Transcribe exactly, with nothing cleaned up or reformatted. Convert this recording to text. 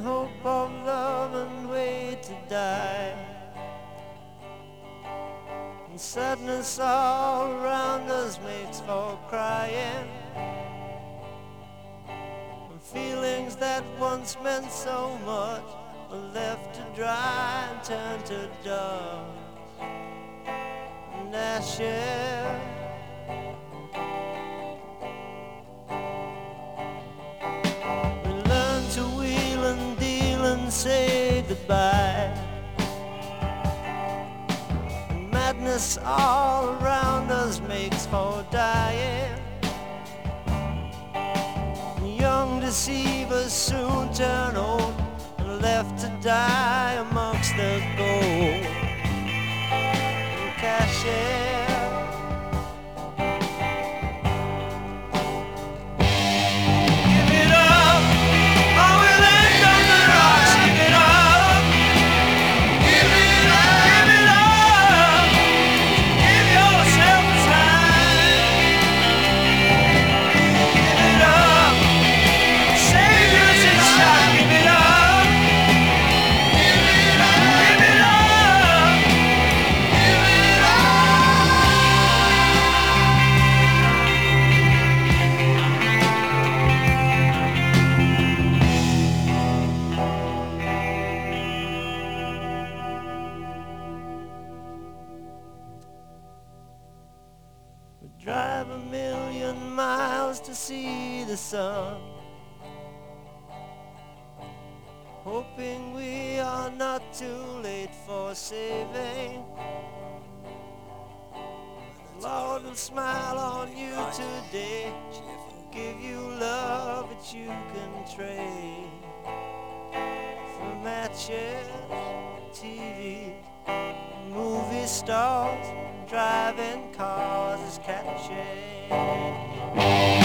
hope of love and wait to die. And sadness all around us makes for crying. And feelings that once meant so much are left to dry and turn to dust and ashes. Say goodbye. And madness all around us makes for dying. Young deceivers soon turn old and left to die amongst the gold and cashes. We drive a million miles to see the sun, hoping we are not too late for saving. Lord will smile on you today, give you love that you can trade for matches, T V, movie stars, driving cars is catching.